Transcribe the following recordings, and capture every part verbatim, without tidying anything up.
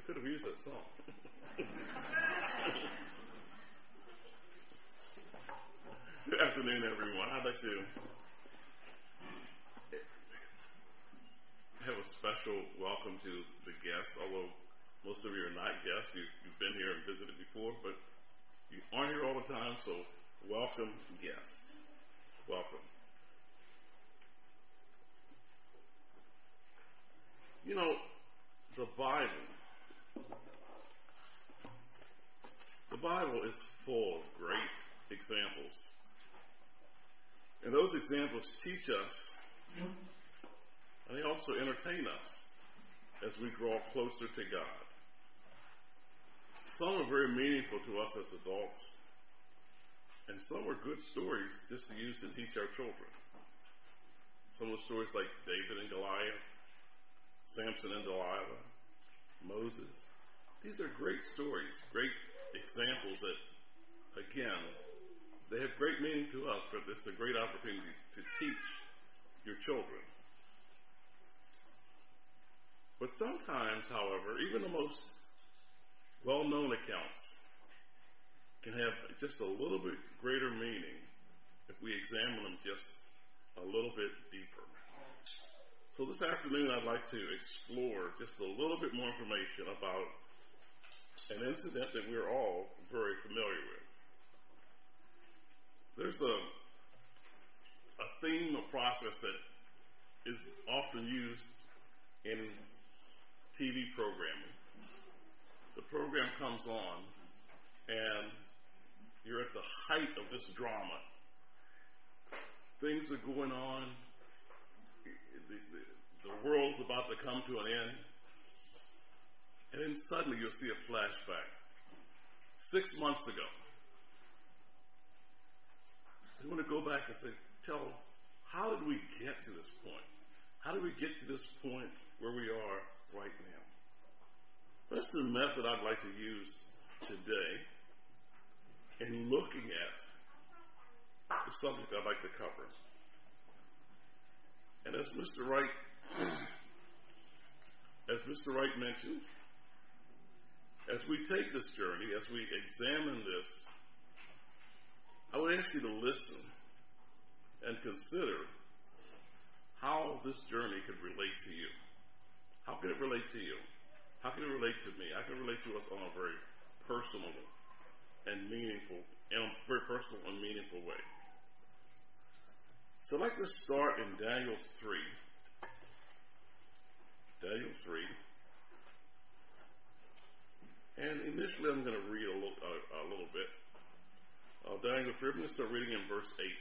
could have used that song. Good afternoon, everyone. I'd like to have a special welcome to the guests, although most of you are not guests. You've, you've been here and visited before, but you aren't here all the time, so welcome, guests. Welcome. You know, the Bible, the Bible is full of great examples. And those examples teach us, and they also entertain us as we draw closer to God. Some are very meaningful to us as adults, and some are good stories just to use to teach our children. Some of the stories like David and Goliath, Samson and Delilah, Moses. These are great stories, great examples that, again, they have great meaning to us, but it's a great opportunity to teach your children. But sometimes, however, even the most well-known accounts can have just a little bit greater meaning if we examine them just a little bit deeper. So this afternoon, I'd like to explore just a little bit more information about an incident that we're all very familiar with. There's a, a theme, a process that is often used in T V programming. The program comes on, and you're at the height of this drama. Things are going on. The, the, the world's about to come to an end. And then suddenly you'll see a flashback. Six months ago. You want to go back and say, tell, how did we get to this point? How did we get to this point where we are right now? That's the method I'd like to use today in looking at the subject I'd like to cover. And as Mister Wright, as Mister Wright mentioned, as we take this journey, as we examine this, I would ask you to listen and consider how this journey could relate to you. How can it relate to you? How can it relate to me? How can it relate to us on a very personal and meaningful, in a very personal and meaningful way? So I'd like to start in Daniel three. Daniel three. And initially I'm going to read a little, uh, a little bit. Uh, Daniel three, I'm going to start reading in verse eight.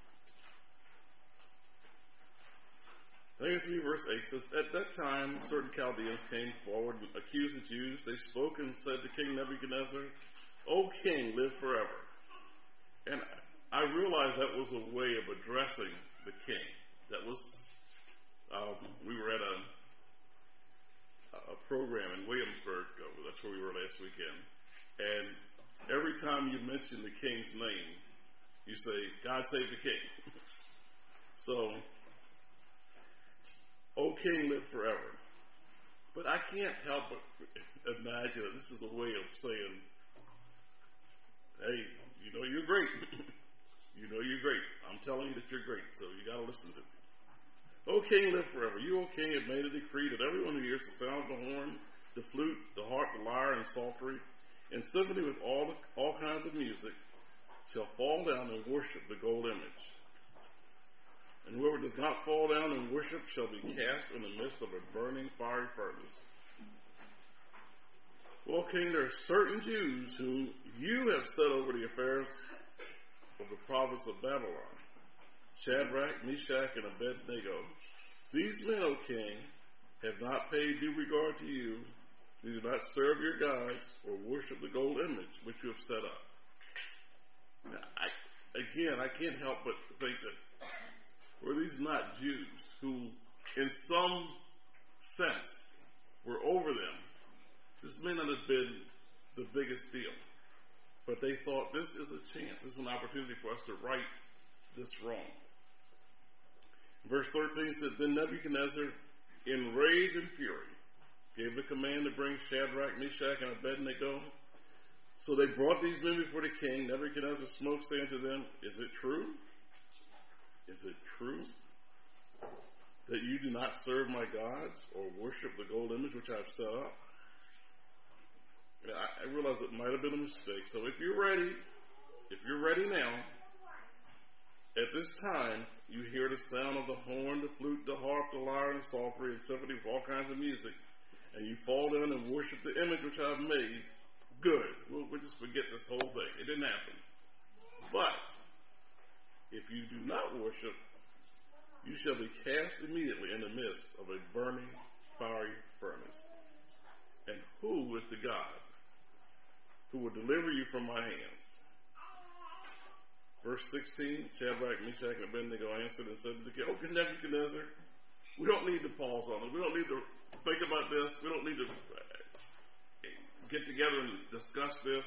Daniel three, verse eight says, at that time, certain Chaldeans came forward and accused the Jews. They spoke and said to King Nebuchadnezzar, O king, live forever. And I realized that was a way of addressing the king. That was, um, we were at a, a program in Williamsburg. That's where we were last weekend. And every time you mention the king's name, you say, God save the king. So, O king, live forever. But I can't help but imagine that this is a way of saying, hey, you know you're great. You know you're great. I'm telling you that you're great, so you got to listen to me. O king, live forever. You, O king, have made a decree that everyone who hears the sound of the horn, the flute, the harp, the lyre, and psaltery, and symphony with all the, all kinds of music, shall fall down and worship the gold image. And whoever does not fall down and worship shall be cast in the midst of a burning fiery furnace. Well, king, there are certain Jews whom you have set over the affairs of the province of Babylon, Shadrach, Meshach, and Abednego. These men, O king, have not paid due regard to you. They do not serve your gods or worship the gold image which you have set up. Now, I, again, I can't help but think that were these not Jews who, in some sense, were over them, this may not have been the biggest deal. But they thought, this is a chance, this is an opportunity for us to right this wrong. Verse thirteen says, then Nebuchadnezzar, in rage and fury, gave the command to bring Shadrach, Meshach, and Abednego. So they brought these men before the king. Nebuchadnezzar spoke, saying to them, Is it true? Is it true that you do not serve my gods or worship the gold image which I have set up? I realize it might have been a mistake. So if you're ready, if you're ready now, at this time, you hear the sound of the horn, the flute, the harp, the lyre, and the psaltery, and symphony with all kinds of music, and you fall down and worship the image which I have made, good. We'll, we'll just forget this whole thing. It didn't happen. But if you do not worship, you shall be cast immediately in the midst of a burning, fiery furnace. And who is the God who will deliver you from my hands? Verse sixteen, Shadrach, Meshach, and Abednego answered and said to the king, Oh, Nebuchadnezzar, we don't need to pause on it. We don't need to think about this. We don't need to get together and discuss this.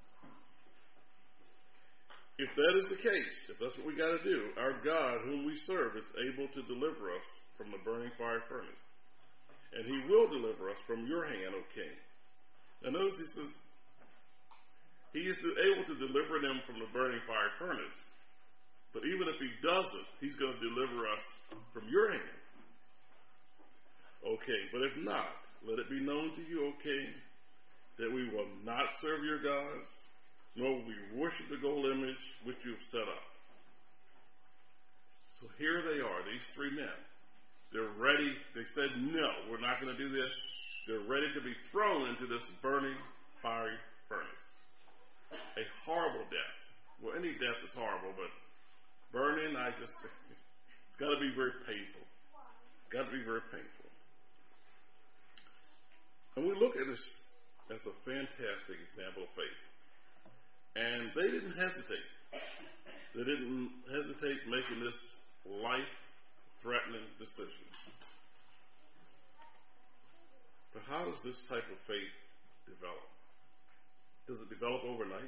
If that is the case, if that's what we got to do, our God, whom we serve, is able to deliver us from the burning fire furnace. And he will deliver us from your hand, O king. Now notice he says, he is able to deliver them from the burning fire furnace. But even if he doesn't, he's going to deliver us from your hand. Okay, but if not, let it be known to you, O king, that we will not serve your gods, nor will we worship the gold image which you have set up. So here they are, these three men. They're ready. They said, no, we're not going to do this. They're ready to be thrown into this burning, fiery furnace. A horrible death. Well, any death is horrible, but burning, I just, it's got to be very painful. Got to be very painful. And we look at this as a fantastic example of faith. And they didn't hesitate. They didn't hesitate making this life-threatening decision. But how does this type of faith develop? Does it develop overnight?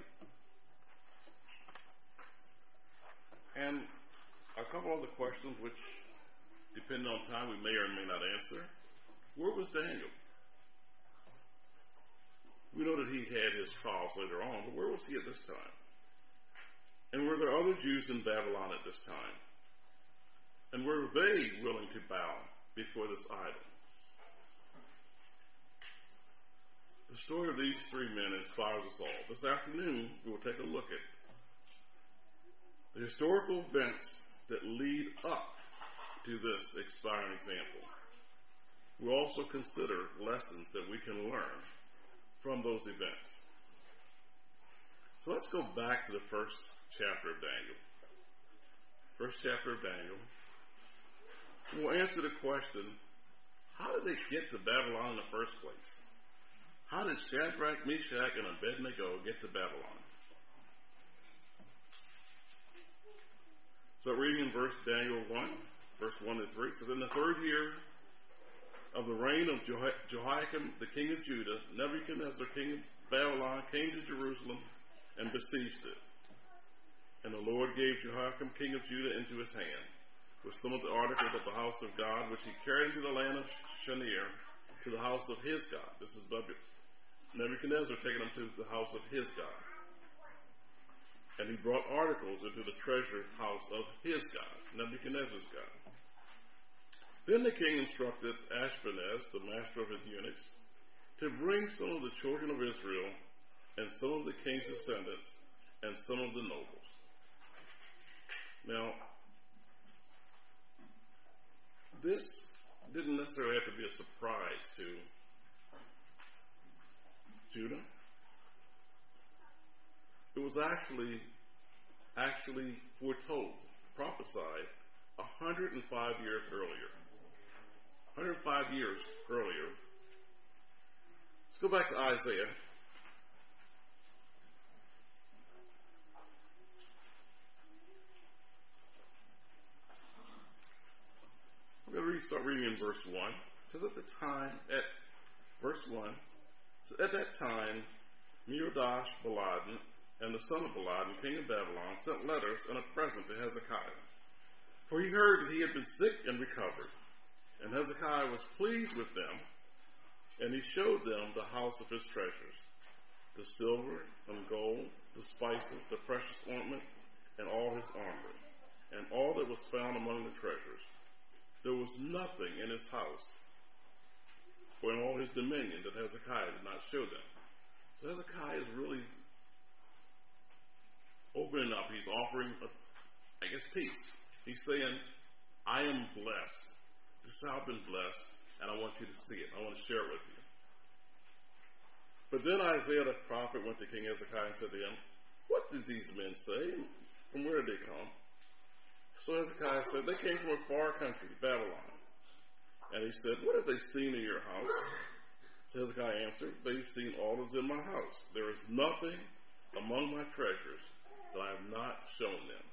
And a couple other questions which, depending on time, we may or may not answer. Where was Daniel? We know that he had his trials later on, but where was he at this time? And were there other Jews in Babylon at this time? And were they willing to bow before this idol? The story of these three men inspires us all. This afternoon, we will take a look at the historical events that lead up to this inspiring example. We'll also consider lessons that we can learn from those events. So let's go back to the first chapter of Daniel. First chapter of Daniel. We'll answer the question, how did they get to Babylon in the first place? How did Shadrach, Meshach, and Abednego get to Babylon? So reading in verse Daniel one, verse one to three. So in the third year of the reign of Jehoiakim, the king of Judah, Nebuchadnezzar, king of Babylon, came to Jerusalem and besieged it. And the Lord gave Jehoiakim, king of Judah, into his hand, with some of the articles of the house of God, which he carried into the land of Shinar, to the house of his God. This is Nebuchadnezzar taking them to the house of his God. And he brought articles into the treasure house of his God, Nebuchadnezzar's God. Then the king instructed Ashpenaz, the master of his eunuchs, to bring some of the children of Israel, and some of the king's descendants, and some of the nobles. Now, this didn't necessarily have to be a surprise to Judah. It was actually actually foretold, prophesied, one hundred five years earlier. one hundred five years earlier. Let's go back to Isaiah. We're going to start reading in verse one. It says at the time, at verse one, so at that time, Merodach Baladan and the son of Baladan, king of Babylon, sent letters and a present to Hezekiah. For he heard that he had been sick and recovered. And Hezekiah was pleased with them. And he showed them the house of his treasures, the silver and gold, the spices, the precious ointment, and all his armor, and all that was found among the treasures. There was nothing in his house or in all his dominion that Hezekiah did not show them. So Hezekiah is really opening up. He's offering, a, I guess, peace. He's saying, I am blessed. This is how I've been blessed, and I want you to see it. I want to share it with you. But then Isaiah the prophet went to King Hezekiah and said to him, what did these men say? From where did they come? So Hezekiah said, they came from a far country, Babylon. And he said, what have they seen in your house? So Hezekiah answered, they've seen all that's in my house. There is nothing among my treasures that I have not shown them.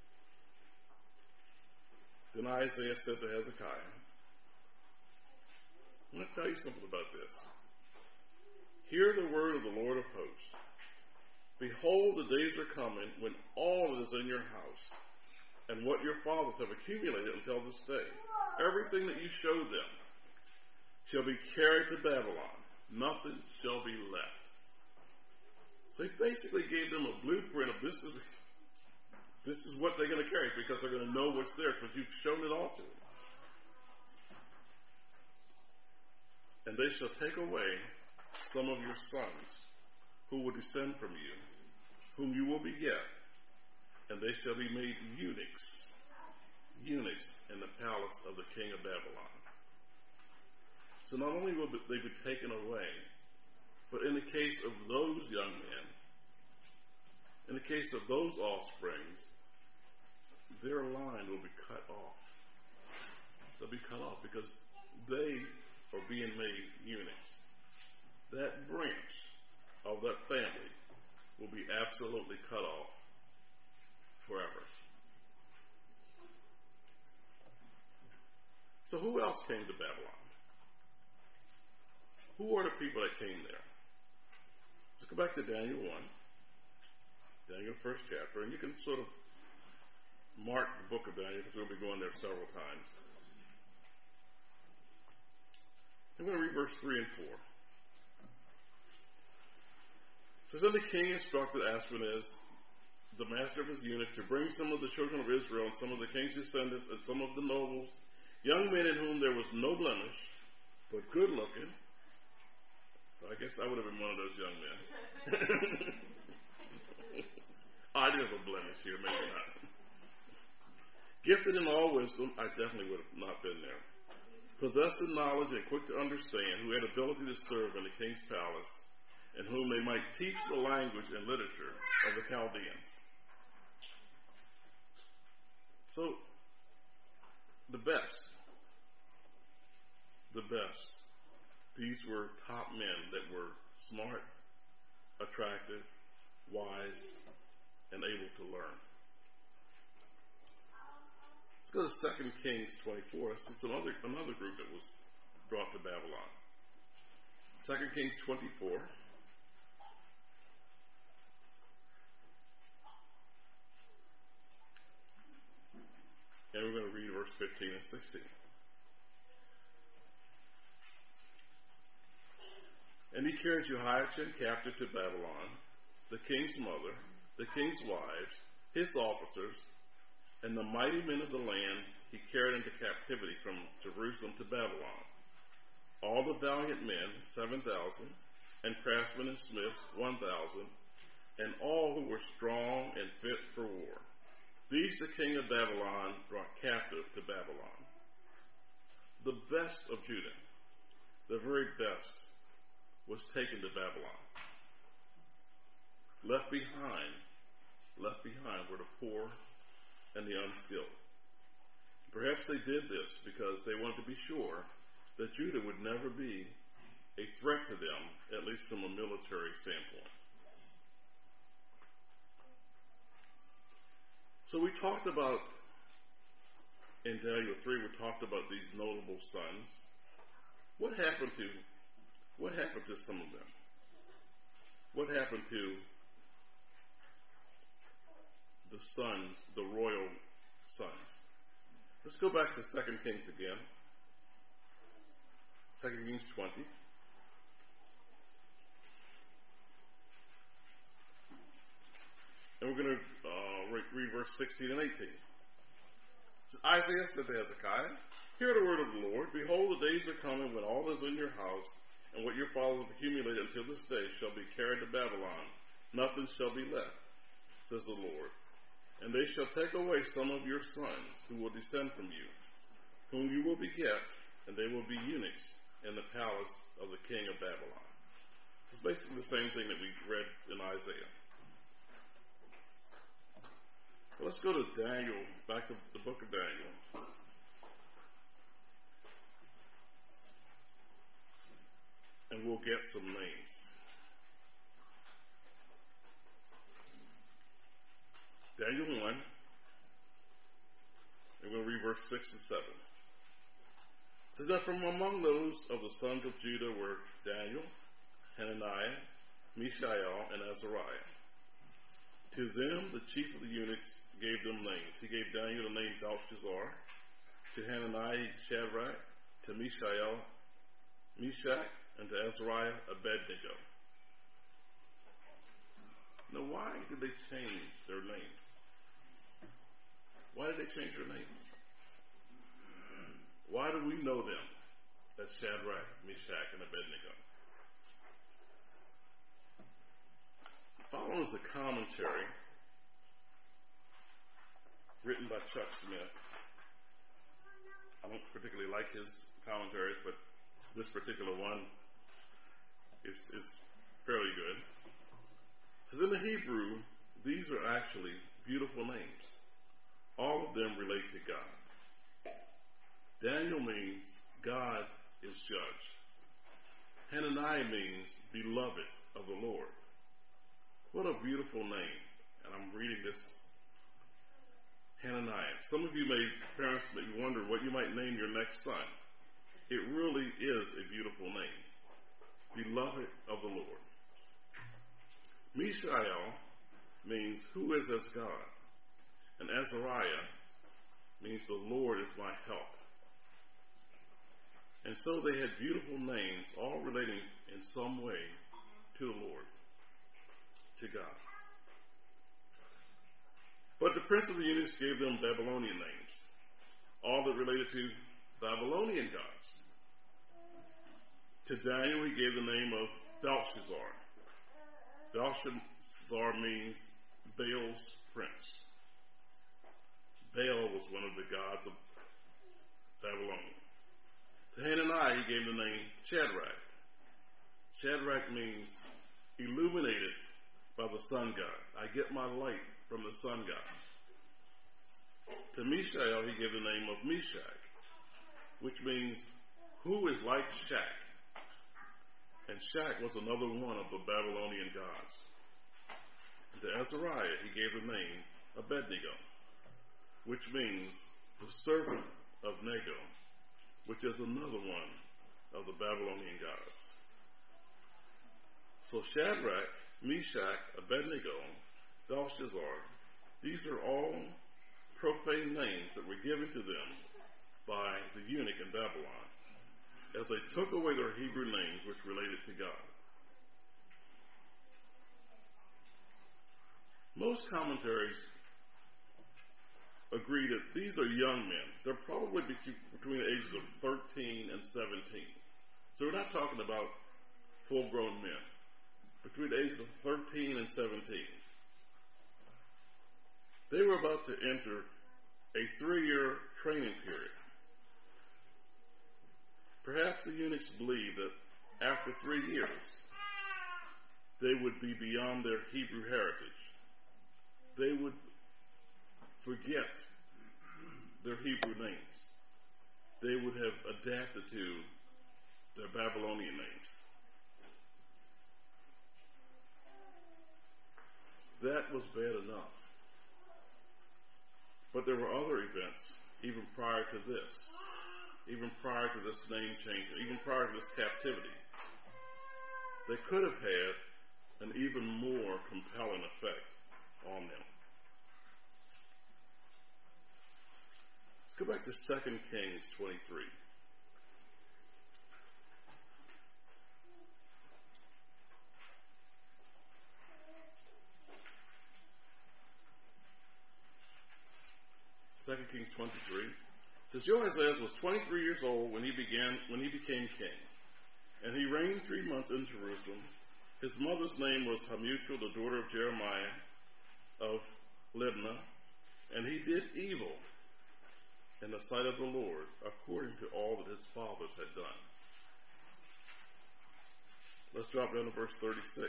Then Isaiah said to Hezekiah, I'm going to tell you something about this. Hear the word of the Lord of hosts. Behold, the days are coming when all that is in your house and what your fathers have accumulated until this day, everything that you show them, shall be carried to Babylon. Nothing shall be left. So he basically gave them a blueprint of this is, this is what they're going to carry, because they're going to know what's there because you've shown it all to them. And they shall take away some of your sons who will descend from you, whom you will beget, and they shall be made eunuchs, eunuchs in the palace of the king of Babylon. So not only will they be taken away, but in the case of those young men, in the case of those offsprings, their line will be cut off. They'll be cut off because they are being made eunuchs. That branch of that family will be absolutely cut off forever. So who else came to Babylon? Who are the people that came there? Let's go back to Daniel one. Daniel, first chapter. And you can sort of mark the book of Daniel because we'll be going there several times. I'm going to read verse three and four. It says, then the king instructed Ashpenaz, the master of his eunuchs, to bring some of the children of Israel and some of the king's descendants and some of the nobles, young men in whom there was no blemish, but good looking. So I guess I would have been one of those young men. I do have a blemish here, maybe not. Gifted in all wisdom, I definitely would have not been there. Possessed in knowledge and quick to understand, who had ability to serve in the king's palace, and whom they might teach the language and literature of the Chaldeans. So, the best, the best, these were top men that were smart, attractive, wise, and able to learn. Let's go to Second Kings twenty-four. That's some other, another group that was brought to Babylon. Second Kings twenty-four. And we're going to read verse fifteen and sixteen. And he carried Jehoiachin captive to Babylon, the king's mother, the king's wives, his officers, and the mighty men of the land he carried into captivity from Jerusalem to Babylon. All the valiant men, seven thousand, and craftsmen and smiths, one thousand, and all who were strong and fit for war. These the king of Babylon brought captive to Babylon. The best of Judah, the very best, was taken to Babylon. Left behind, left behind were the poor and the unskilled. Perhaps they did this because they wanted to be sure that Judah would never be a threat to them, at least from a military standpoint. So we talked about, in Daniel three, we talked about these notable sons. What happened to, what happened to some of them? What happened to the sons, the royal sons? Let's go back to Second Kings again. Second Kings twenty. And we're going to uh, read verse sixteen and eighteen. So Isaiah said to Hezekiah, "Hear the word of the Lord. Behold, the days are coming when all is in your house, and what your fathers have accumulated until this day shall be carried to Babylon. Nothing shall be left, says the Lord. And they shall take away some of your sons who will descend from you, whom you will beget, and they will be eunuchs in the palace of the king of Babylon." It's basically the same thing that we read in Isaiah. Let's go to Daniel, back to the book of Daniel. And we'll get some names. Daniel one. We're going to read verse six and seven. It says that from among those of the sons of Judah were Daniel, Hananiah, Mishael, and Azariah. To them, the chief of the eunuchs gave them names. He gave Daniel the name Belshazzar, to Hananiah, Shadrach, to Mishael, Meshach, and to Azariah, Abednego. Now, why did they change their names? Why did they change their names? Why do we know them as Shadrach, Meshach, and Abednego? Following is a commentary written by Chuck Smith. I don't particularly like his commentaries, but this particular one is, is fairly good. It says in the Hebrew, these are actually beautiful names. All of them relate to God. Daniel means God is judge. Hananiah means beloved of the Lord. What a beautiful name. And I'm reading this. Hananiah. Some of you may, parents, may wonder what you might name your next son. It really is a beautiful name. Beloved of the Lord. Mishael means who is as God. And Azariah means the Lord is my help. And so they had beautiful names, all relating in some way to the Lord, to God. But the prince of the eunuchs gave them Babylonian names, all that related to Babylonian gods. To Daniel, he gave the name of Belshazzar. Belshazzar means Baal's prince. Baal was one of the gods of Babylon. To Hananiah, he gave the name Shadrach. Shadrach means illuminated by the sun god. I get my light from the sun god. To Mishael, he gave the name of Meshach, which means who is like Shach. And Shach was another one of the Babylonian gods. And to Azariah, he gave the name Abednego, which means the servant of Nego, which is another one of the Babylonian gods. So Shadrach, Meshach, Abednego, Belshazzar, these are all profane names that were given to them by the eunuch in Babylon as they took away their Hebrew names which related to God. Most commentaries agree that these are young men. They're probably between the ages of thirteen and seventeen. So we're not talking about full-grown men. Between the ages of thirteen and seventeen. They were about to enter a three-year training period. Perhaps the eunuchs believed that after three years, they would be beyond their Hebrew heritage. They would forget their Hebrew names. They would have adapted to their Babylonian names. That was bad enough. But there were other events even prior to this, even prior to this name change, even prior to this captivity, that could have had an even more compelling effect on them. Let's go back to Second Kings twenty-three. Second Kings twenty-three. It says Joazaz was twenty-three years old when he began when he became king, and he reigned three months in Jerusalem. His mother's name was Hamutal, the daughter of Jeremiah of Libnah, and he did evil in the sight of the Lord, according to all that his fathers had done. Let's drop down to verse thirty-six.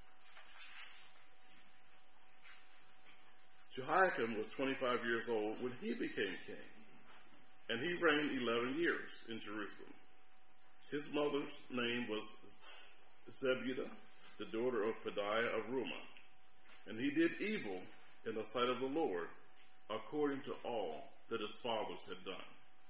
Jehoiakim was twenty-five years old when he became king, and he reigned eleven years in Jerusalem. His mother's name was Zebudah, the daughter of Pedaiah of Rumah, and he did evil in the sight of the Lord, according to all that his fathers had done.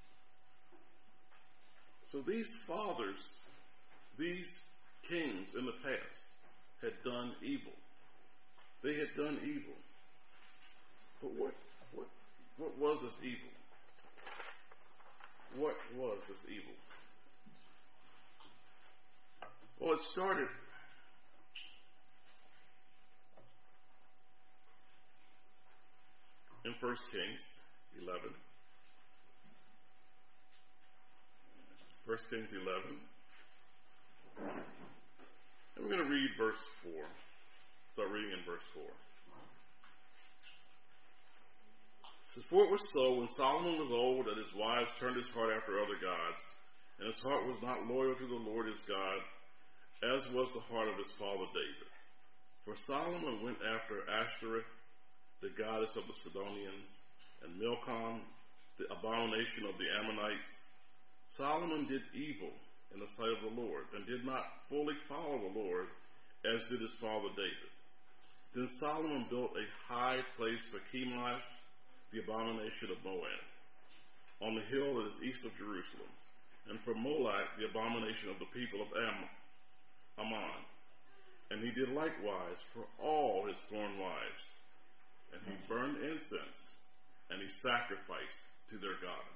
So these fathers, these kings in the past, had done evil. They had done evil. But what, what, what was this evil? What was this evil? Well, it started in First Kings eleven. First Kings eleven. And we're going to read verse four. Start reading in verse four. It says, "For it was so, when Solomon was old, that his wives turned his heart after other gods, and his heart was not loyal to the Lord his God, as was the heart of his father David. For Solomon went after Ashtoreth, the goddess of the Sidonians, and Milcom, the abomination of the Ammonites. Solomon did evil in the sight of the Lord, and did not fully follow the Lord, as did his father David. Then Solomon built a high place for Chemosh, the abomination of Moab, on the hill that is east of Jerusalem, and for Molech, the abomination of the people of Am- Ammon. And he did likewise for all his foreign wives. And he burned incense, and he sacrificed to their gods."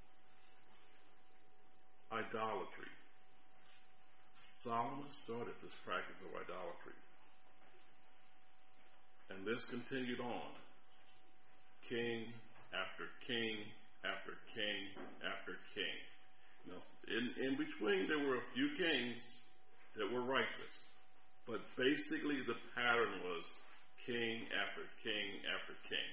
Idolatry. Solomon started this practice of idolatry. And this continued on. King after king after king after king. Now, in, in between, there were a few kings that were righteous. But basically, the pattern was king after king after king.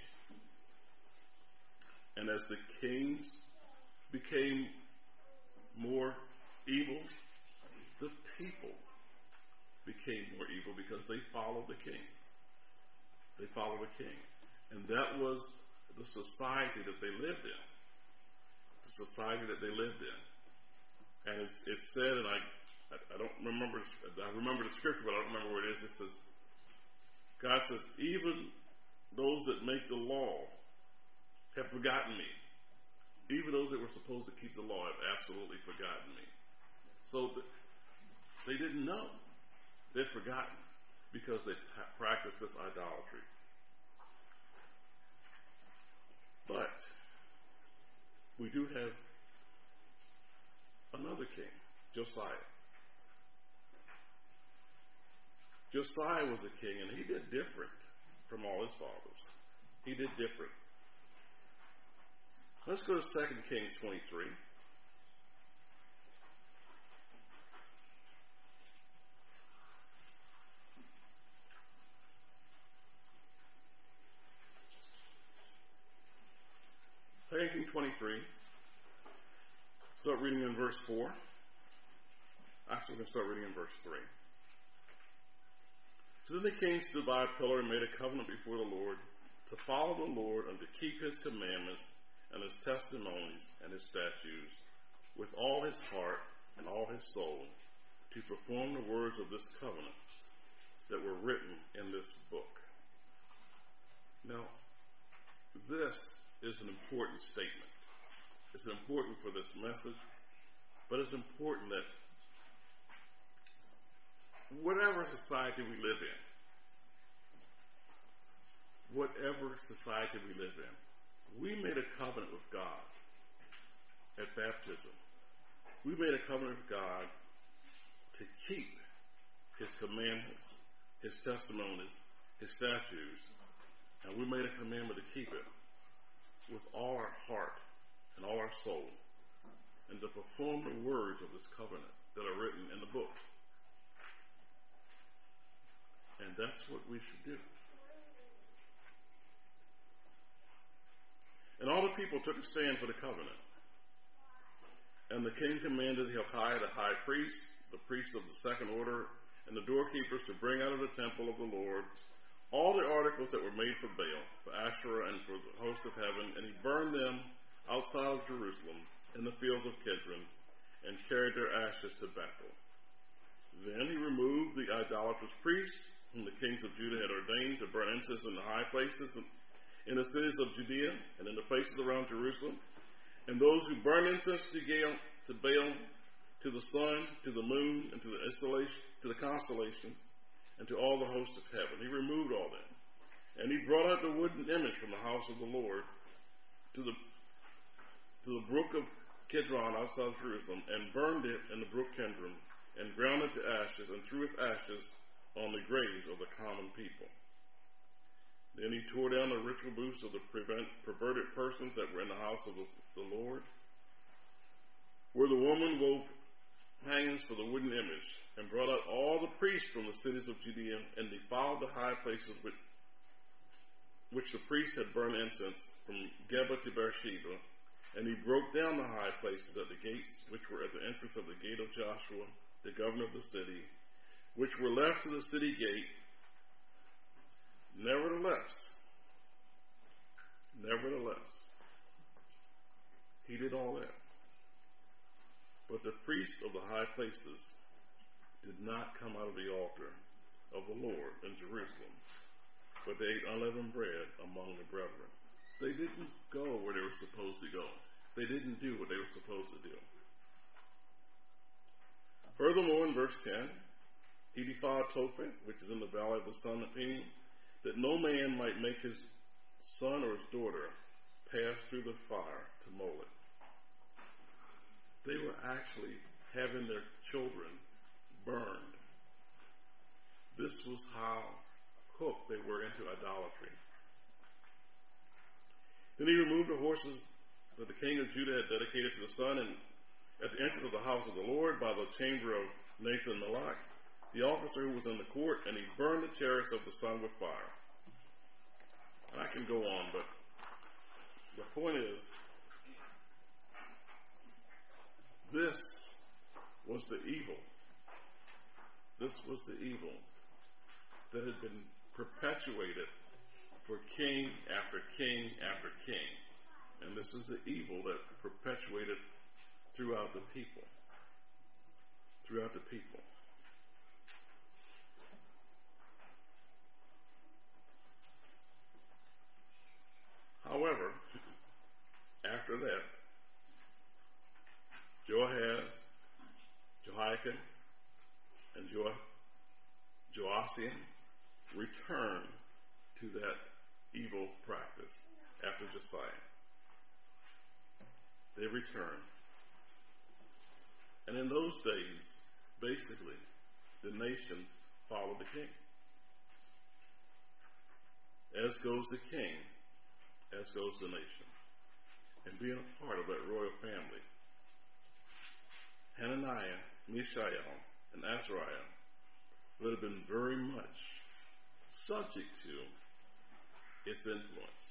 And as the kings became more evil, the people became more evil because they followed the king. They followed the king. And that was the society that they lived in. The society that they lived in. And it's, it's said, and I, I, I don't remember, I remember the scripture, but I don't remember where it is. It says, God says, even those that make the law have forgotten me. Even those that were supposed to keep the law have absolutely forgotten me. So the, they didn't know. They'd forgotten because they p- practiced this idolatry. But we do have another king, Josiah. Josiah was a king, and he did different from all his fathers. He did different. Let's go to Second Kings twenty-three. Second Kings twenty-three. Start reading in verse four. Actually, we're going to start reading in verse three. So then the king stood by a pillar and made a covenant before the Lord to follow the Lord and to keep his commandments and his testimonies and his statutes with all his heart and all his soul, to perform the words of this covenant that were written in this book. Now, this is an important statement. It's important for this message, but it's important that whatever society we live in, whatever society we live in, we made a covenant with God at baptism. We made a covenant with God to keep his commandments, his testimonies, his statutes, and we made a commandment to keep it. with all our heart and all our soul, and to perform the words of this covenant that are written in the book. And that's what we should do. And all the people took a stand for the covenant. And the king commanded Hilkiah the high priest, the priest of the second order, and the doorkeepers to bring out of the temple of the Lord all the articles that were made for Baal, for Asherah, and for the host of heaven, and he burned them outside of Jerusalem in the fields of Kidron, and carried their ashes to Bethel. Then he removed the idolatrous priests whom the kings of Judah had ordained to burn incense in the high places in the cities of Judea and in the places around Jerusalem, and those who burned incense to Baal, to Baal, to the sun, to the moon, and to the installation, to the constellation, and to all the hosts of heaven. He removed all them, and he brought out the wooden image from the house of the Lord to the to the brook of Kidron outside of Jerusalem, and burned it in the brook Kidron, and ground it to ashes, and threw its ashes on the graves of the common people. Then he tore down the ritual booths of the prevent, perverted persons that were in the house of the, the Lord, where the woman wove hangings for the wooden image, and brought out all the priests from the cities of Judea, and defiled the high places which, which the priests had burned incense, from Geba to Beersheba. And he broke down the high places at the gates, which were at the entrance of the gate of Joshua, the governor of the city, which were left to the city gate. Nevertheless, nevertheless, he did all that. But the priests of the high places did not come out of the altar of the Lord in Jerusalem, but they ate unleavened bread among the brethren. They didn't go where they were supposed to go. They didn't do what they were supposed to do. Furthermore, in verse ten, he defiled Topheth, which is in the valley of the son of Hinnom, that no man might make his son or his daughter pass through the fire to Molech. They were actually having their children burned. This was how hooked they were into idolatry. Then he removed the horses that the king of Judah had dedicated to the sun, and at the entrance of the house of the Lord by the chamber of Nathan Melech, the officer who was in the court, and he burned the chariots of the sun with fire. And I can go on, but the point is, this was the evil. This was the evil that had been perpetuated for king after king after king. And this is the evil that perpetuated throughout the people. Throughout the people. However, after that, Joahaz, Jehoiakim, and jo- Joasiah returned to that evil practice after Josiah. They returned. And in those days, basically, the nations followed the king. As goes the king, as goes the nation. And being a part of that royal family, Hananiah, Mishael, and Azariah would have been very much subject to its influence.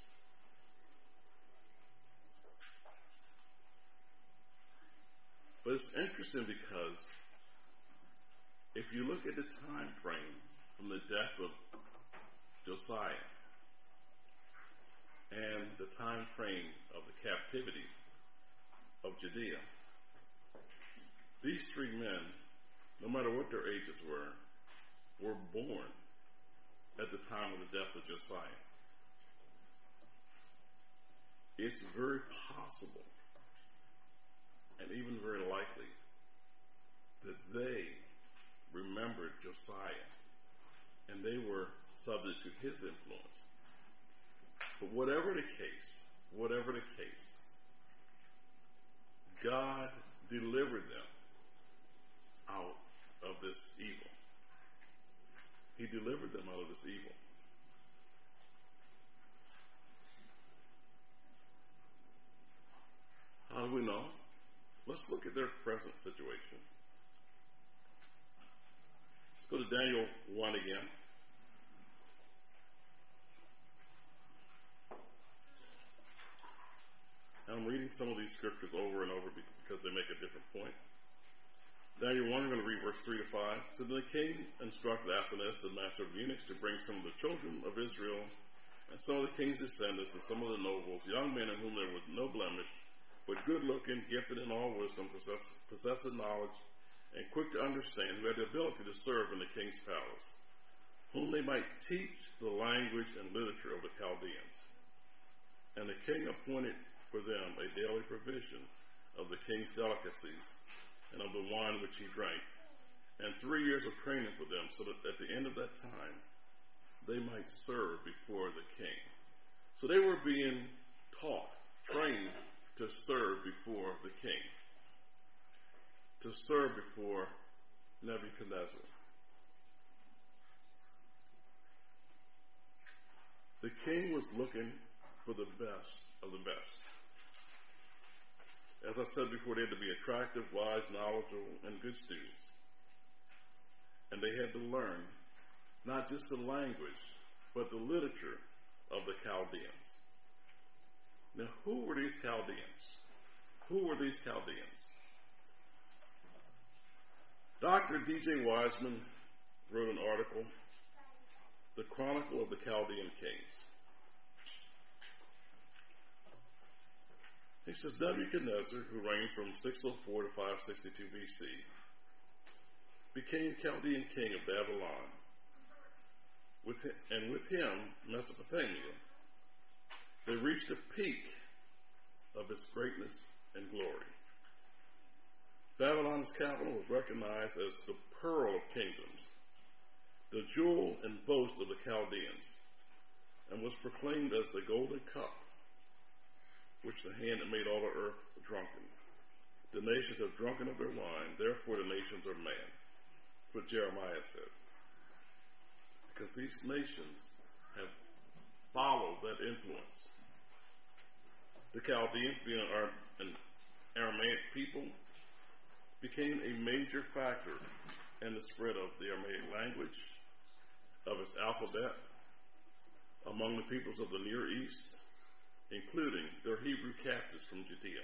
But it's interesting because if you look at the time frame from the death of Josiah and the time frame of the captivity of Judea, these three men, no matter what their ages were, were born at the time of the death of Josiah. It's very possible, and even very likely, that they remembered Josiah, and they were subject to his influence. But whatever the case, whatever the case, God delivered them out of this evil. He delivered them out of this evil. How do we know? Let's look at their present situation. Let's go to Daniel one again. I'm reading some of these scriptures over and over because they make a different point. Daniel one, I'm going to read verse three to five. So the king instructed Athanas, the master of eunuchs, to bring some of the children of Israel and some of the king's descendants and some of the nobles, young men in whom there was no blemish, but good-looking, gifted in all wisdom, possess, possessing knowledge, and quick to understand, who had the ability to serve in the king's palace, whom they might teach the language and literature of the Chaldeans. And the king appointed for them a daily provision of the king's delicacies and of the wine which he drank, and three years of training for them, so that at the end of that time they might serve before the king. So they were being taught, trained to serve before the king, to serve before Nebuchadnezzar. The king was looking for the best of the best. As I said before, they had to be attractive, wise, knowledgeable, and good students. And they had to learn not just the language, but the literature of the Chaldeans. Now, who were these Chaldeans? Who were these Chaldeans? Doctor D J Wiseman wrote an article, The Chronicle of the Chaldean Kings. He says, Nebuchadnezzar, who reigned from six oh four to five sixty-two B C, became Chaldean king of Babylon, with him, and with him Mesopotamia. They reached a peak of its greatness and glory. Babylon's capital was recognized as the pearl of kingdoms, the jewel and boast of the Chaldeans, and was proclaimed as the golden cup which the hand that made all the earth drunken. The nations have drunken of their wine, therefore the nations are mad. That's what Jeremiah said. Because these nations have followed that influence. The Chaldeans, being an Aramaic people, became a major factor in the spread of the Aramaic language, of its alphabet, among the peoples of the Near East, including their Hebrew captives from Judea.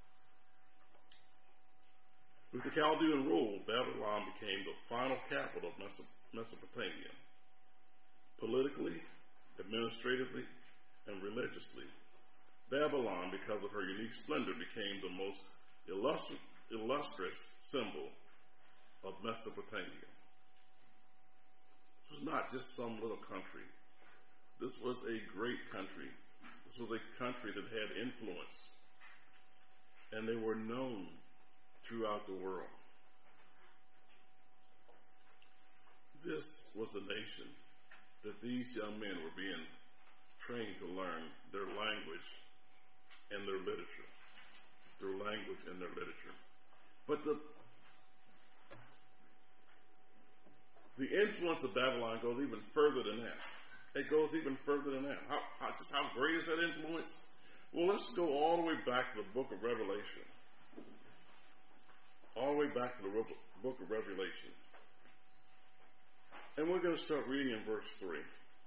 With the Chaldean rule, Babylon became the final capital of Mesopotamia. Politically, administratively, and religiously, Babylon, because of her unique splendor, became the most illustri- illustrious symbol of Mesopotamia. This was not just some little country. This was a great country. This was a country that had influence, and they were known throughout the world. This was the nation that these young men were being trained to learn their language and their literature. Their language and their literature. But the the influence of Babylon goes even further than that. It goes even further than that. How, how, just how great is that influence? Well, let's go all the way back to the book of Revelation. All the way back to the book of Revelation. And we're going to start reading in verse three.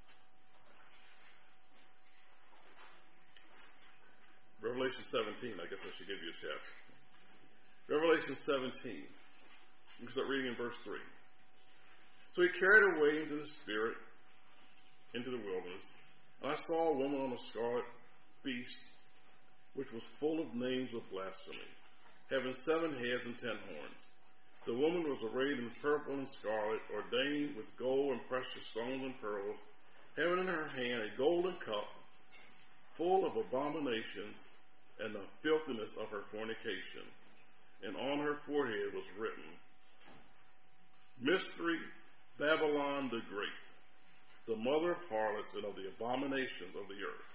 Revelation seventeen, I guess I should give you a chapter. Revelation seventeen. We can start reading in verse three. So he carried her away into the spirit, into the wilderness, and I saw a woman on a scarlet beast, which was full of names of blasphemy, having seven heads and ten horns. The woman was arrayed in purple and scarlet, ordained with gold and precious stones and pearls, having in her hand a golden cup full of abominations and the filthiness of her fornication. And on her forehead was written, Mystery, Babylon the Great, the mother of harlots and of the abominations of the earth.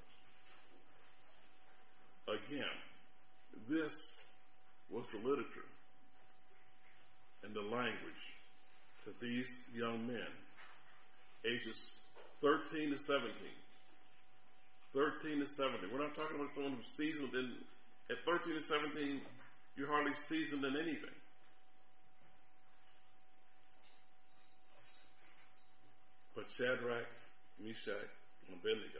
Again, this was the literature and the language that these young men, ages thirteen to seventeen, thirteen to seventeen. We're not talking about someone who's seasoned in At thirteen and seventeen, you're hardly seasoned in anything. But Shadrach, Meshach, and Abednego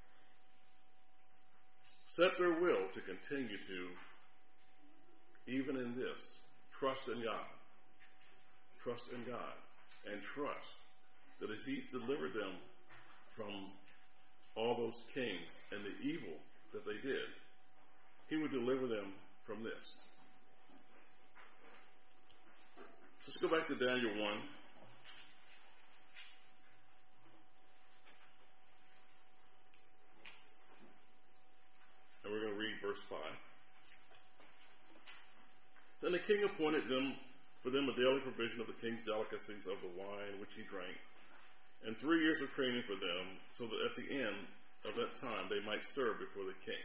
set their will to continue to, even in this, trust in God. Trust in God. And trust that as He's delivered them from all those kings and the evil that they did, He would deliver them from this. Let's go back to Daniel one. And we're going to read verse five. Then the king appointed them for them a daily provision of the king's delicacies of the wine which he drank, and three years of training for them, so that at the end of that time they might serve before the king.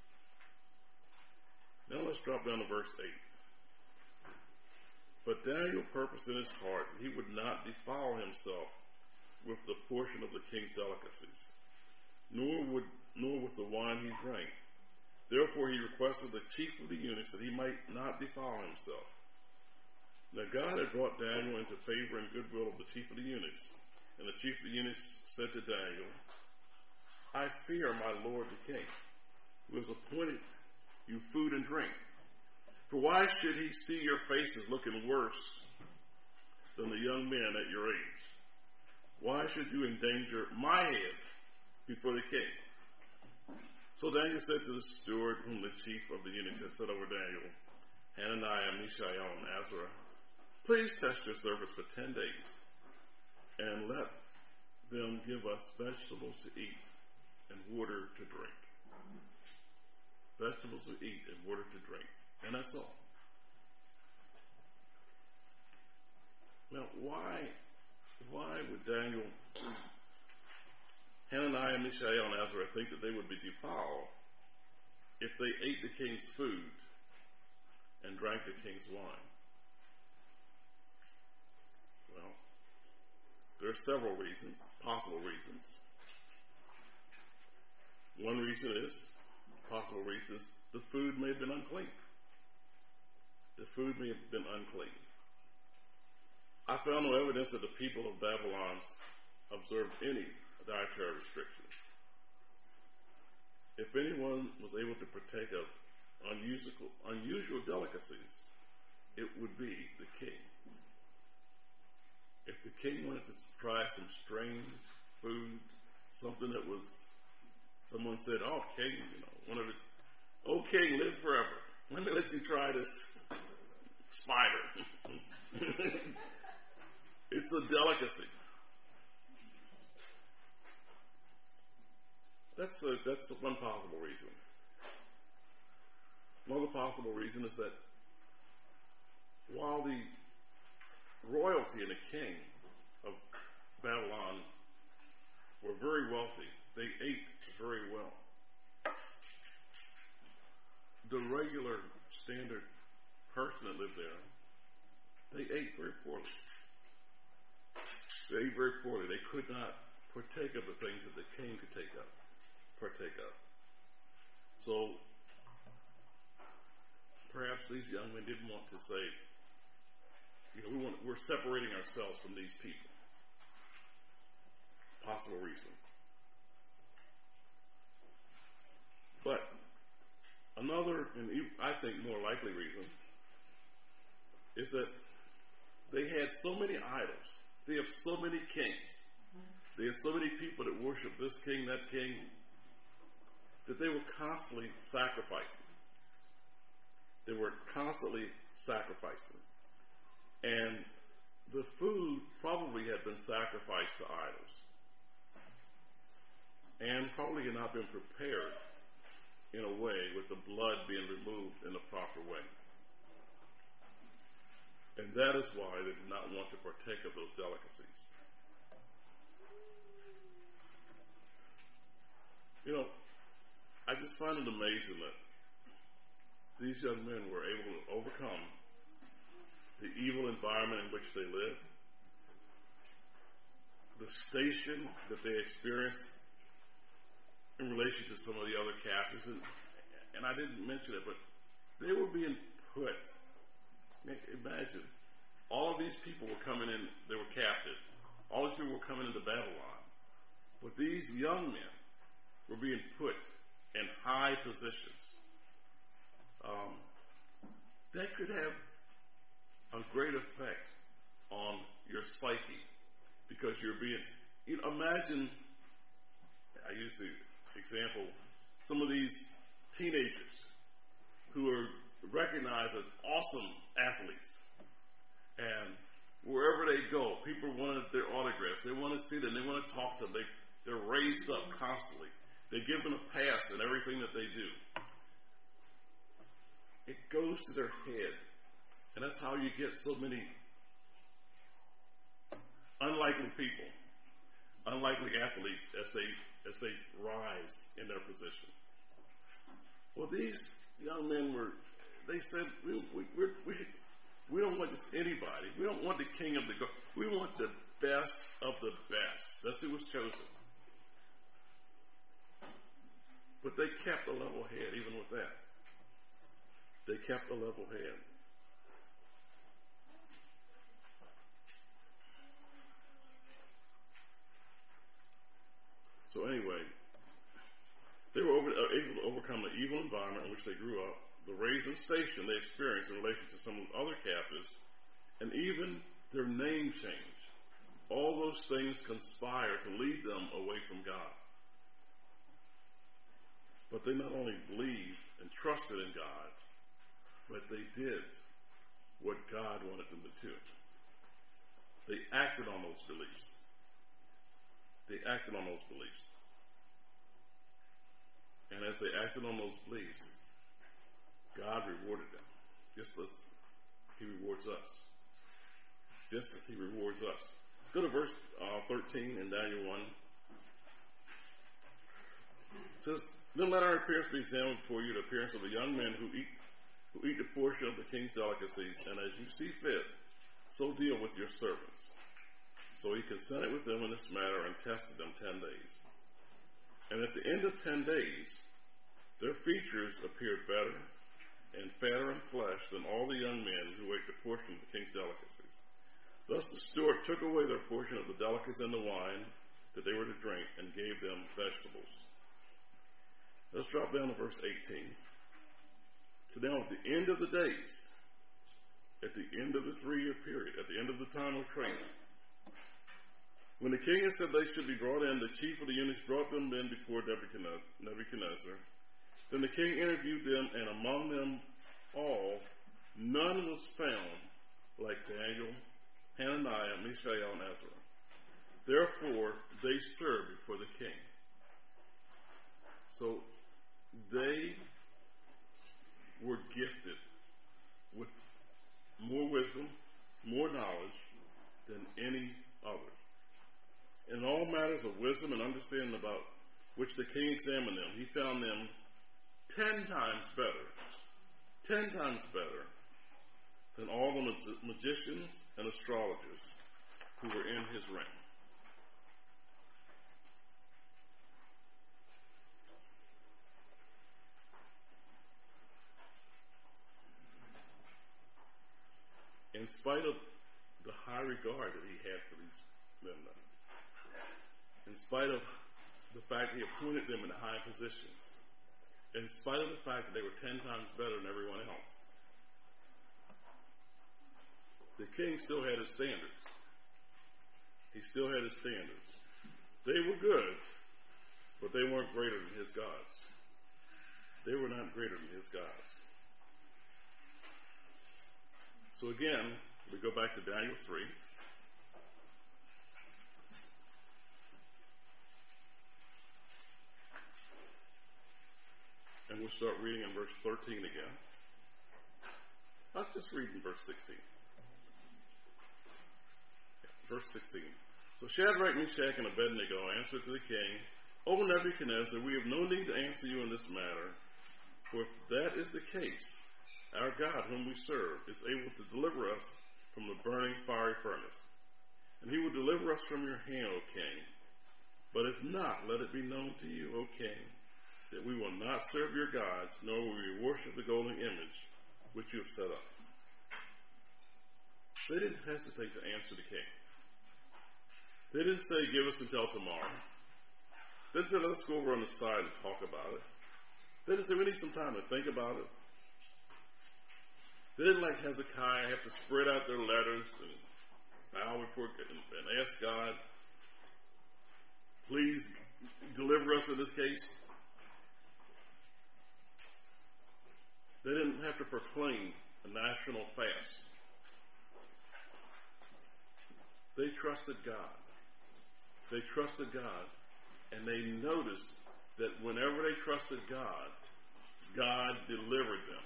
Now let's drop down to verse eight. But Daniel purposed in his heart that he would not defile himself with the portion of the king's delicacies, nor would nor with the wine he drank. Therefore he requested the chief of the eunuchs that he might not defile himself. Now God had brought Daniel into favor and goodwill of the chief of the eunuchs. And the chief of the eunuchs said to Daniel, I fear my lord the king, who has appointed you food and drink. For why should he see your faces looking worse than the young men at your age? Why should you endanger my head before the king? So Daniel said to the steward, whom the chief of the eunuchs had set over Daniel, Hananiah, Mishael, and Azariah, please test your servants for ten days, and let them give us vegetables to eat and water to drink. Vegetables to eat and water to drink. And that's all. Now, why, why would Daniel, Hananiah, Mishael, and Azariah think that they would be defiled if they ate the king's food and drank the king's wine? Well, there are several reasons, possible reasons. One reason is, possible reason is, the food may have been unclean. The food may have been unclean. I found no evidence that the people of Babylon observed any dietary restrictions. If anyone was able to partake of unusual, unusual delicacies, it would be the king. If the king wanted to try some strange food, something that was, someone said, oh, king, you know, one of the, oh, king, live forever. Let me let you try this spider. It's a delicacy. That's a, that's one possible reason. Another possible reason is that while the royalty and the king of Babylon were very wealthy, they ate very well. The regular standard person that lived there, they ate very poorly. They ate very poorly. They could not partake of the things that the king could take up, partake of. So perhaps these young men didn't want to say, you know, we want, we're separating ourselves from these people. Possible reason. But another, and I think more likely reason, is that they had so many idols. They have so many kings. They have so many people that worship this king, that king, that they were constantly sacrificing. They were constantly sacrificing. And the food probably had been sacrificed to idols. And probably had not been prepared in a way with the blood being removed in the proper way. And that is why they did not want to partake of those delicacies. You know, I just find it amazing that these young men were able to overcome the evil environment in which they lived, the station that they experienced in relation to some of the other captives, and, and I didn't mention it, but they were being put. Imagine, all of these people were coming in, they were captive. All these people were coming into Babylon. But these young men were being put in high positions. Um, that could have a great effect on your psyche because you're being, you know, imagine, I use the example, some of these teenagers who are recognized as awesome athletes, and wherever they go, people want their autographs. They want to see them. They want to talk to them. They, they're raised up constantly. They give them a pass in everything that they do. It goes to their head, and that's how you get so many unlikely people, unlikely athletes as they as they rise in their position. Well, these young men were. They said, we we we we, we don't want just anybody. We don't want the king of the go. We want the best of the best. That's who was chosen. But they kept a level head, even with that. They kept a level head. So anyway, they were over, uh, able to overcome the evil environment in which they grew up, the raise and station they experienced in relation to some other captives, and even their name change. All those things conspire to lead them away from God. But they not only believed and trusted in God, but they did what God wanted them to do. They acted on those beliefs. They acted on those beliefs. And as they acted on those beliefs, God rewarded them. Just as He rewards us. Just as He rewards us. Go to verse uh, thirteen in Daniel one. It says, "Then let our appearance be examined before you, the appearance of the young men who eat who eat the portion of the king's delicacies, and as you see fit, so deal with your servants." So he consented with them in this matter and tested them ten days. And at the end of ten days, their features appeared better and fatter in flesh than all the young men who ate the portion of the king's delicacies. Thus the steward took away their portion of the delicacies and the wine that they were to drink and gave them vegetables. Let's drop down to verse eighteen. So now at the end of the days, at the end of the three-year period, at the end of the time of training, when the king had said they should be brought in, the chief of the eunuchs brought them in before Nebuchadnezzar. Then the king interviewed them, and among them all, none was found like Daniel, Hananiah, Mishael, and Azariah. Therefore, they served before the king. So they were gifted with more wisdom, more knowledge than any other. In all matters of wisdom and understanding about which the king examined them, he found them ten times better, ten times better than all the mag- magicians and astrologers who were in his reign. In spite of the high regard that he had for these men, in spite of the fact he appointed them in high positions, in spite of the fact that they were ten times better than everyone else, the king still had his standards. He still had his standards. They were good, but they weren't greater than his gods. They were not greater than his gods. So again, we go back to Daniel three. And we'll start reading in verse thirteen again. Let's just read in verse sixteen. Verse sixteen. So Shadrach, Meshach, and Abednego answered to the king, "O Nebuchadnezzar, we have no need to answer you in this matter, for if that is the case, our God, whom we serve, is able to deliver us from the burning fiery furnace. And he will deliver us from your hand, O king. But if not, let it be known to you, O king, that we will not serve your gods, nor will we worship the golden image which you have set up. They didn't hesitate to answer the king. They didn't say, give us until tomorrow. They didn't say, let's go over on the side and talk about it. They didn't say, we need some time to think about it. They didn't, like Hezekiah, have to spread out their letters and bow before and, and ask God, please deliver us in this case. They didn't have to proclaim a national fast. They trusted God. They trusted God, and they noticed that whenever they trusted God, God delivered them.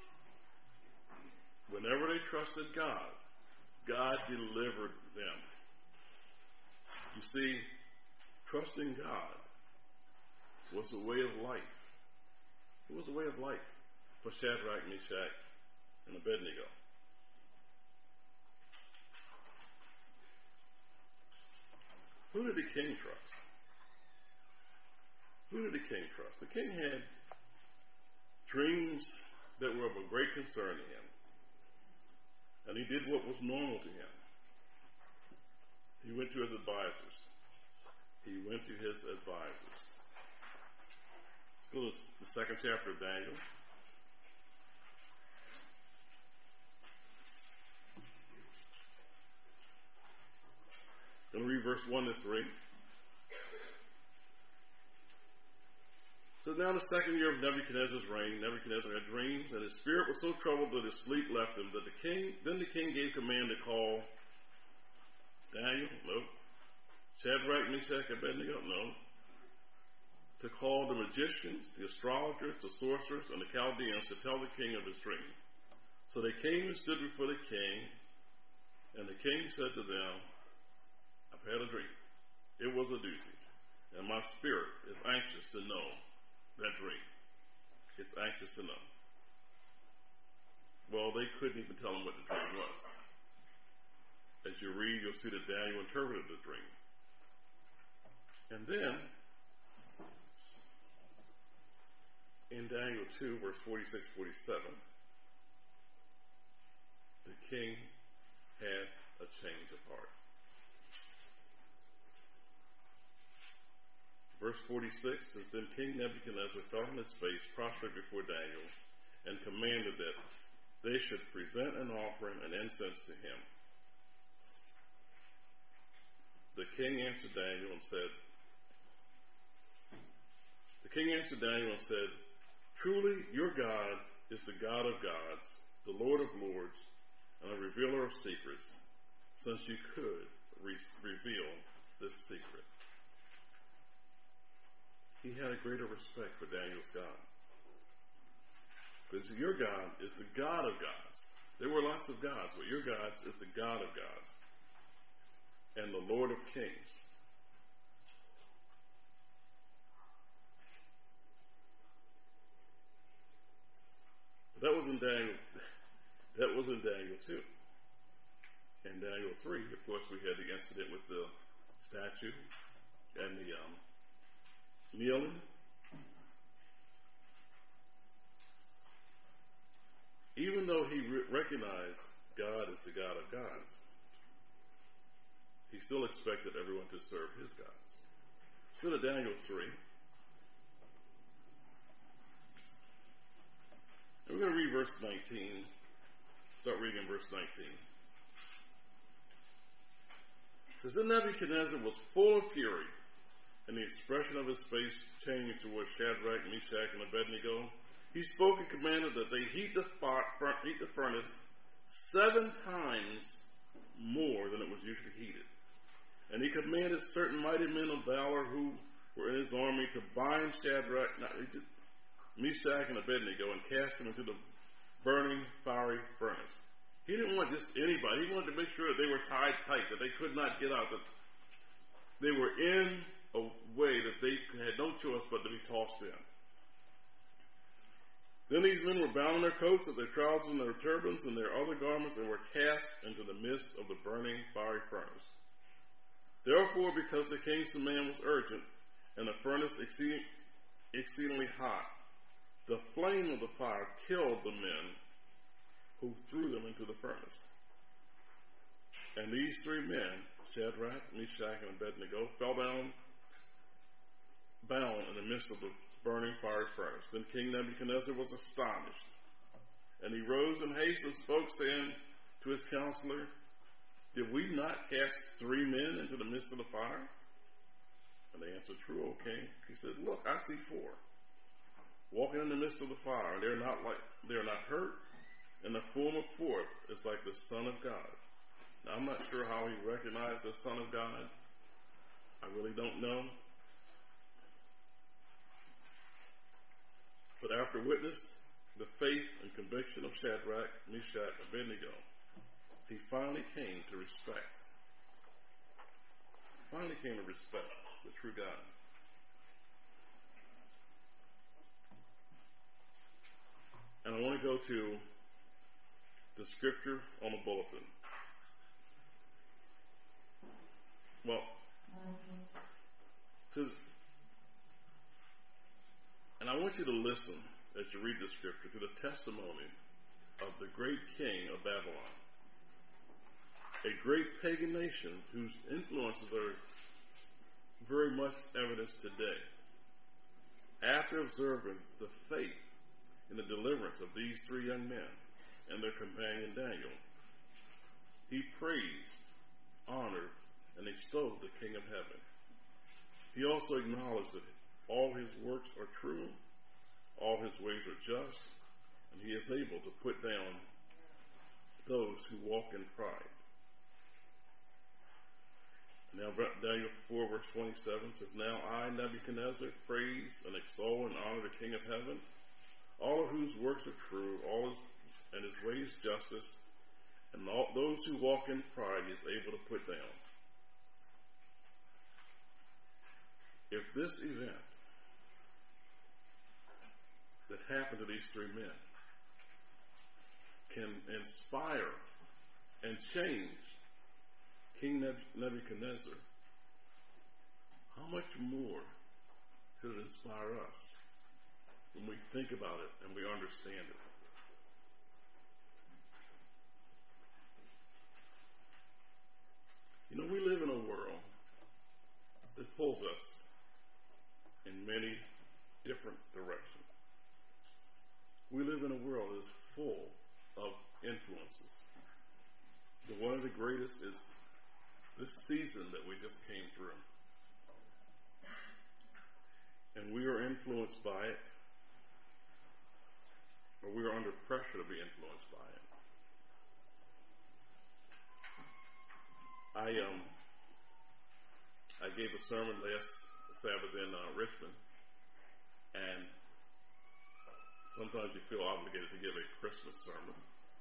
Whenever they trusted God, God delivered them. You see, trusting God was a way of life. It was a way of life for Shadrach, Meshach, and Abednego. Who did the king trust? Who did the king trust? The king had dreams that were of a great concern to him. And he did what was normal to him. He went to his advisors. He went to his advisors. Let's go to the second chapter of Daniel. I'm going to read verse one to three. So now the second year of Nebuchadnezzar's reign, Nebuchadnezzar had dreams, and his spirit was so troubled that his sleep left him, that the king, then the king gave command to call Daniel, no. Shadrach, Meshach, Abednego, no. To call the magicians, the astrologers, the sorcerers, and the Chaldeans to tell the king of his dream. So they came and stood before the king, and the king said to them, I've had a dream. It was a doozy, and my spirit is anxious to know that dream. It's anxious to know. Well, they couldn't even tell him what the dream was. As you read, you'll see that Daniel interpreted the dream. And then, in Daniel two, verse forty-six, forty-seven, the king had a change of heart. Verse forty-six says, Then King Nebuchadnezzar fell on his face, prostrate before Daniel, and commanded that they should present an offering and incense to him. The king answered Daniel and said, The king answered Daniel and said, Truly your God is the God of gods, the Lord of lords, and a revealer of secrets, since you could re- reveal this secret. He had a greater respect for Daniel's God. Because your God is the God of gods. There were lots of gods, but your God is the God of gods and the Lord of kings. But that was in Daniel. That was in Daniel two. In Daniel three, of course, we had the incident with the statue and the um, kneeling. Even though he re- recognized God as the God of gods, he still expected everyone to serve his gods. Let's go to Daniel three. And we're going to read verse nineteen. Start reading in verse nineteen. It says, Then Nebuchadnezzar was full of fury, and the expression of his face changed towards Shadrach, Meshach, and Abednego. He spoke and commanded that they heat the, fire, heat the furnace seven times more than it was usually heated. And he commanded certain mighty men of valor who were in his army to bind Shadrach, Meshach, and Abednego and cast them into the burning fiery furnace. He didn't want just anybody. He wanted to make sure that they were tied tight, that they could not get out, that they were in a way that they had no choice but to be tossed in. Then these men were bound in their coats, and their trousers, and their turbans, and their other garments, and were cast into the midst of the burning fiery furnace. Therefore, because the king's command was urgent, and the furnace exceeding, exceedingly hot. The flame of the fire killed the men who threw them into the furnace. And these three men, Shadrach, Meshach, and Abednego, fell down bound in the midst of the burning fiery furnace. Then King Nebuchadnezzar was astonished, and he rose in haste and spoke, saying to his counselor, Did we not cast three men into the midst of the fire? And they answered, True, O king. He said, Look, I see four walking in the midst of the fire, and they're not like they're not hurt, and the form of fourth is like the Son of God. Now, I'm not sure how he recognized the Son of God. I really don't know. But after witness the faith and conviction of Shadrach, Meshach, and Abednego, he finally came to respect. Finally came to respect the true God. And I want to go to the scripture on the bulletin. Well, to, and I want you to listen as you read the scripture to the testimony of the great king of Babylon, a great pagan nation whose influences are very much evidenced today. After observing the faith and the deliverance of these three young men and their companion Daniel, he praised, honored, and extolled the King of Heaven. He also acknowledged that all his works are true, all his ways are just, and he is able to put down those who walk in pride. Now Daniel four verse twenty-seven says, Now I, Nebuchadnezzar, praise and extol and honor the King of Heaven, all of whose works are true, all his, and his ways justice, and all those who walk in pride he is able to put down. If this event that happened to these three men can inspire and change King Nebuchadnezzar, how much more should it inspire us when we think about it and we understand it? You know, we live in a world that pulls us in many different directions. We live in a world that is full of influences. The one of the greatest is this season that we just came through. And we are influenced by it, or we are under pressure to be influenced by it. I um I gave a sermon last Sabbath in uh, Richmond, and sometimes you feel obligated to give a Christmas sermon.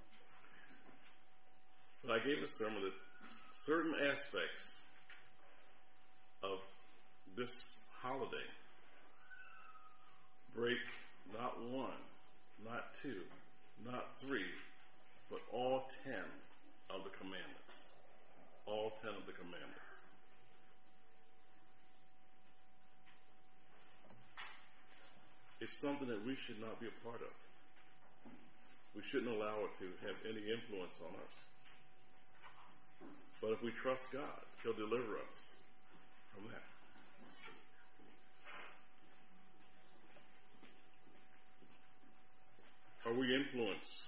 But I gave a sermon that certain aspects of this holiday break not one, not two, not three, but all ten of the commandments. All ten of the commandments. It's something that we should not be a part of. We shouldn't allow it to have any influence on us. But if we trust God, He'll deliver us from that. Are we influenced?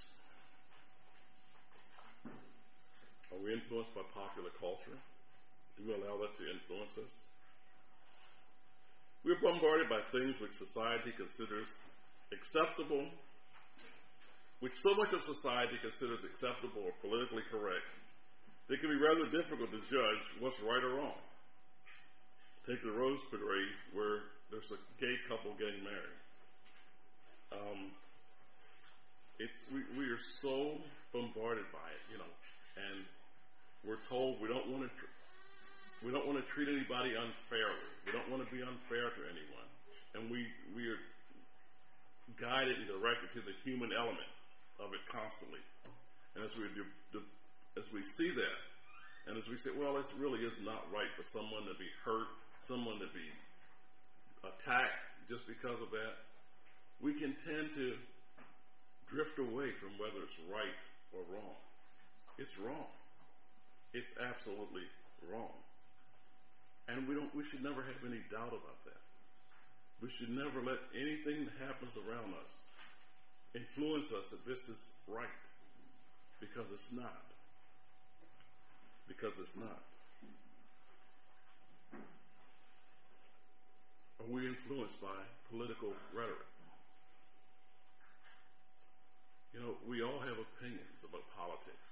Are we influenced by popular culture? Do we allow that to influence us? We're bombarded by things which society considers acceptable, which so much of society considers acceptable or politically correct, it can be rather difficult to judge what's right or wrong. Take the Rose Parade where there's a gay couple getting married. Um, it's we, we are so bombarded by it, you know, and we're told we don't want to tr- we don't want to treat anybody unfairly. We don't want to be unfair to anyone, and we we are guided and directed to the human element of it constantly. And as we do, do as we see that, and as we say, well, this really is not right for someone to be hurt, someone to be attacked just because of that, we can tend to drift away from whether it's right or wrong. It's wrong. It's absolutely wrong. And we don't we should never have any doubt about that. We should never let anything that happens around us influence us that this is right. Because it's not. Because it's not. Are we influenced by political rhetoric? You know, we all have opinions about politics.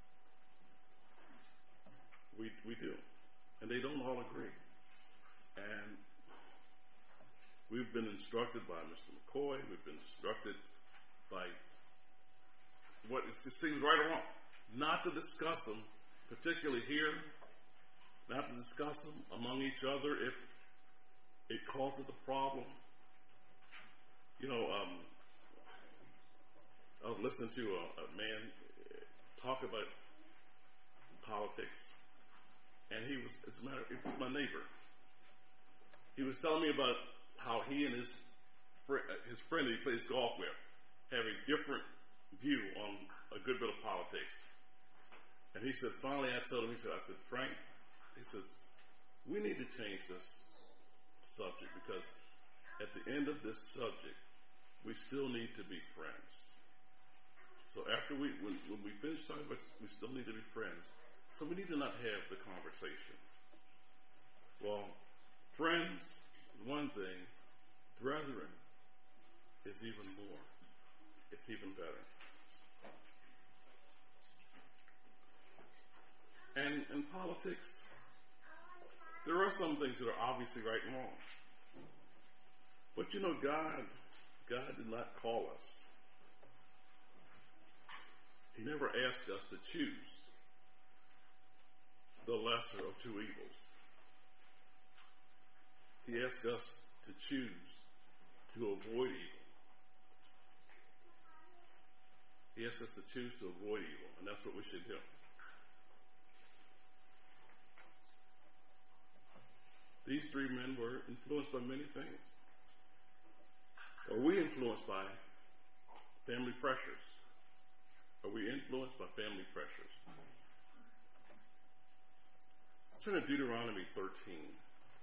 We we do. And they don't all agree. And we've been instructed by Mister McCoy, we've been instructed by what is, it seems right or wrong, not to discuss them, particularly here, not to discuss them among each other if it causes a problem. You know, um, I was listening to a, a man talk about politics, and he was, as a matter, it was my neighbor. He was telling me about how he and his fr- his friend that he plays golf with have a different view on a good bit of politics. And he said, finally, I told him, he said, I said, Frank, he says, we need to change this subject because at the end of this subject, we still need to be friends. So after we, when, when we finish talking about, we still need to be friends. So we need to not have the conversation. Well, friends, one thing, brethren is even more. It's even better. And in politics, there are some things that are obviously right and wrong. But you know, God, God did not call us. He never asked us to choose the lesser of two evils. He asked us to choose to avoid evil. He asked us to choose to avoid evil, and that's what we should do. These three men were influenced by many things. Are we influenced by family pressures? Are we influenced by family pressures? Turn to Deuteronomy thirteen.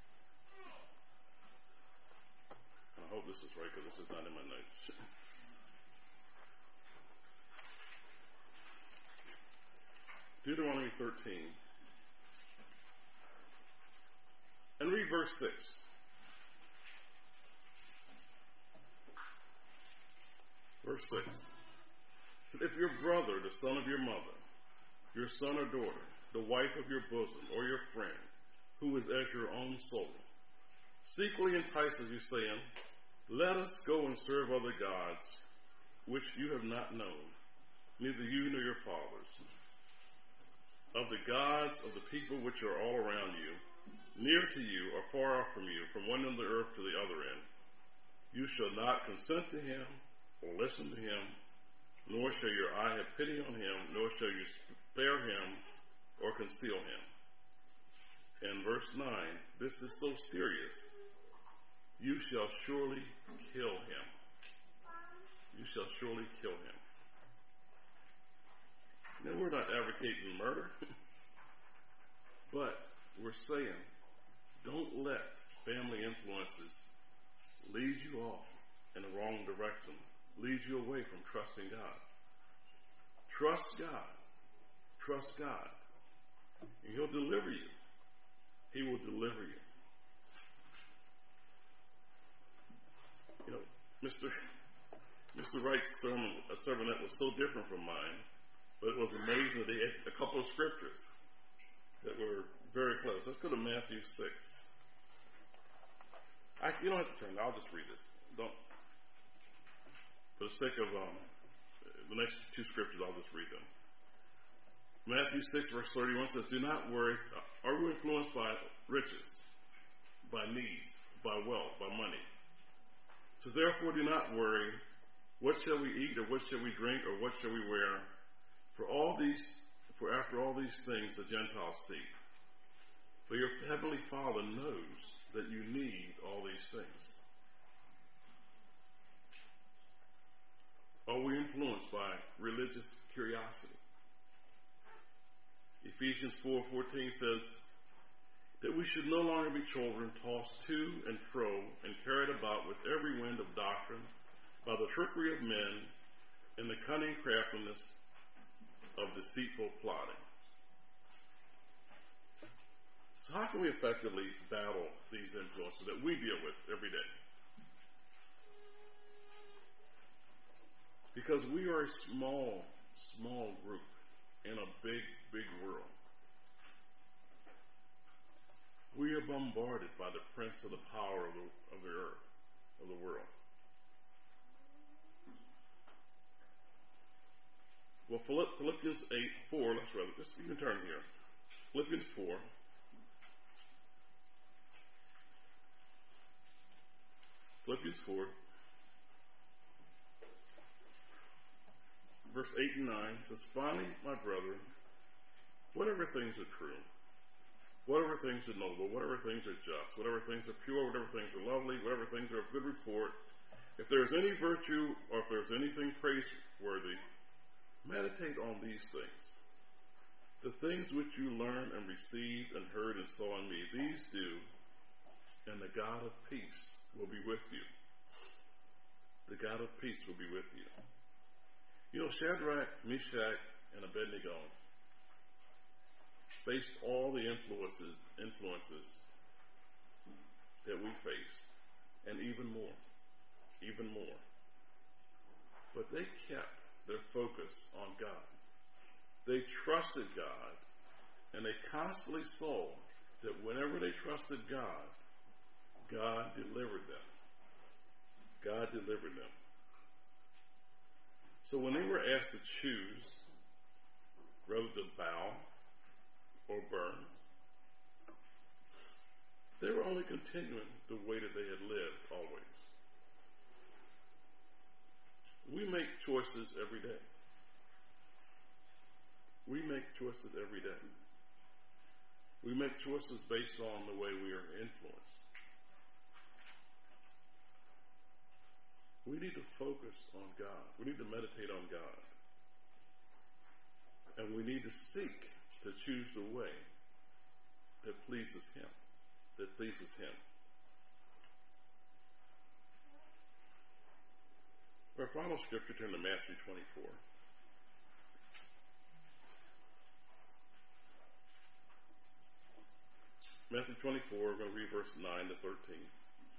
And I hope this is right because this is not in my notes. Deuteronomy thirteen. And read verse six. Verse six. So if your brother, the son of your mother, your son or daughter, the wife of your bosom, or your friend, who is as your own soul, secretly entices you, saying, let us go and serve other gods, which you have not known, neither you nor your fathers, of the gods of the people which are all around you, near to you or far off from you, from one end of the earth to the other end, you shall not consent to him or listen to him, nor shall your eye have pity on him, nor shall you spare him or conceal him. And verse nine, this is so serious. You shall surely kill him. You shall surely kill him. Now, we're not advocating murder, but we're saying don't let family influences lead you off in the wrong direction, lead you away from trusting God. Trust God. Trust God. And He'll deliver you. He will deliver you. You know, Mister Mister Wright's sermon, a sermonette was so different from mine, but it was amazing that he had a couple of scriptures that were very close. Let's go to Matthew six. I, you don't have to turn. I'll just read this. Don't. For the sake of um, the next two scriptures, I'll just read them. Matthew six, verse thirty-one says, do not worry. Are you influenced by riches, by needs, by wealth, by money? It says, therefore do not worry. What shall we eat, or what shall we drink, or what shall we wear? For all these, for after all these things the Gentiles seek. For your heavenly Father knows that you need all these things. are we influenced by religious curiosity? Ephesians four fourteen says that we should no longer be children tossed to and fro and carried about with every wind of doctrine by the trickery of men and the cunning craftiness of deceitful plotting. So how can we effectively battle these influences that we deal with every day? Because we are a small, small group in a big, big world. We are bombarded by the prince of the power of the, of the earth, of the world. Well, Philippians eight four, let's rather, just you can turn here. Philippians four. Philippians four. Verse eight and nine says, finally, my brethren, whatever things are true, whatever things are noble, whatever things are just, whatever things are pure, whatever things are lovely, whatever things are of good report, if there is any virtue or if there is anything praiseworthy, meditate on these things. The things which you learned and received and heard and saw in me, these do, and the God of peace will be with you. The God of peace will be with you. You know, Shadrach, Meshach, and Abednego faced all the influences, influences that we face, and even more, even more. But they kept their focus on God. They trusted God, and they constantly saw that whenever they trusted God, God delivered them. God delivered them. So when they were asked to choose whether to bow or burn, they were only continuing the way that they had lived always. We make choices every day. We make choices every day. We make choices based on the way we are influenced. We need to focus on God. We need to meditate on God. And we need to seek to choose the way that pleases Him, that pleases Him. Our final scripture, turn to Matthew twenty-four. Matthew twenty-four, we're going to read verse nine to thirteen.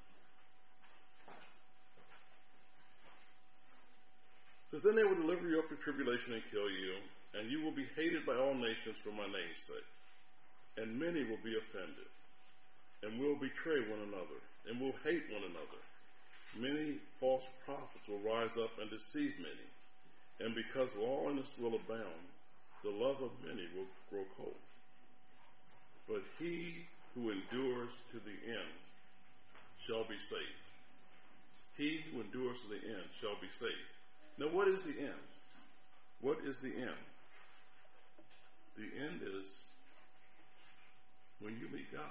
It says, then they will deliver you up to tribulation and kill you, and you will be hated by all nations for my name's sake. And many will be offended, and will betray one another, and will hate one another. Many false prophets will rise up and deceive many. And because lawlessness will abound, the love of many will grow cold. But he who endures to the end shall be saved. He who endures to the end shall be saved. Now, what is the end? What is the end? The end is when you meet God.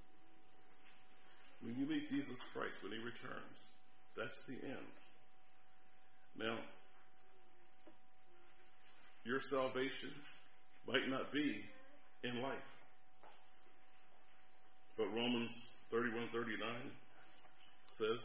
When you meet Jesus Christ, when He returns. That's the end. Now, your salvation might not be in life. But Romans thirty-one thirty-nine says,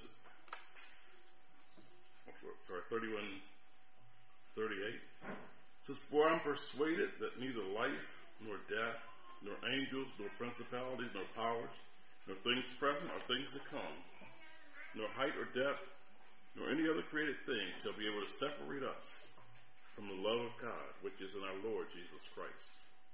sorry, thirty-one thirty-eight says, for I'm persuaded that neither life, nor death, nor angels, nor principalities, nor powers, nor things present, or things to come, nor height or depth, nor any other created thing shall be able to separate us from the love of God, which is in our Lord Jesus Christ.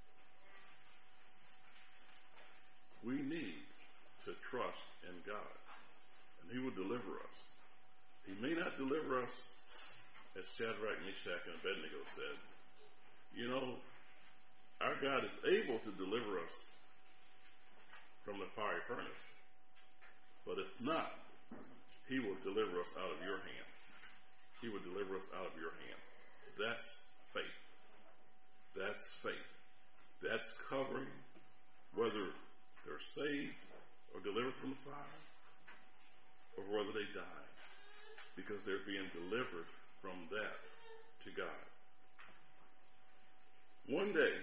We need to trust in God, and He will deliver us. He may not deliver us, as Shadrach, Meshach, and Abednego said. You know, our God is able to deliver us from the fiery furnace. But if not, He will deliver us out of your hand. He will deliver us out of your hand. That's faith. That's faith. That's covering whether they're saved or delivered from the fire, or whether they die, because they're being delivered from that to God. One day,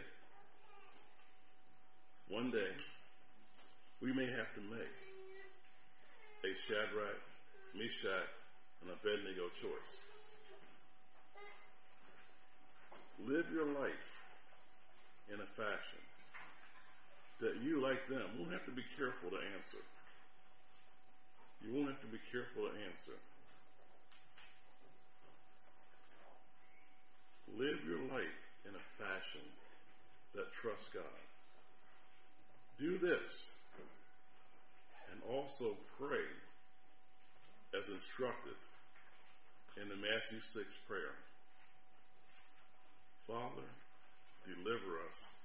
one day, we may have to make a Shadrach, Meshach, and Abednego choice. Live your life in a fashion that you, like them, won't have to be careful to answer. You won't have to be careful to answer. Live your life in a fashion that trusts God. Do this and also pray as instructed in the Matthew six prayer. Father, deliver us